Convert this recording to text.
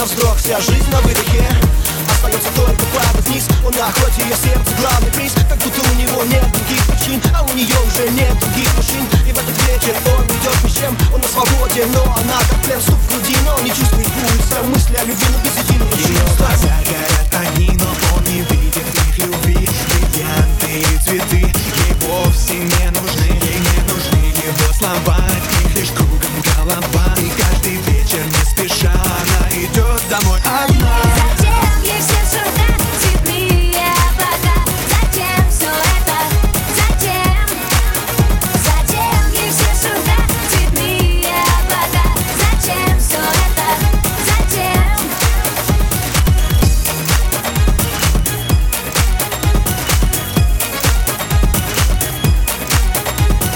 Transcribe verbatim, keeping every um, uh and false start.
на вздох, вся жизнь на выдохе. Остается только падать вниз. Он на охоте, ее сердце главный приз. Как будто у него нет других причин, а у нее уже нет других мужчин. И в этот вечер он идет ни с чем. Он на свободе, но она как плен, стук в груди, но не чувствует пульса. Мысли о любви, но без единого чувства. Ее глаза горят огни, но он не видит их любви. Бриллианты и цветы ей вовсе не нужны. Ей не нужны его слова, от них лишь кругом голова. И каждый вечер не спеша она идет домой.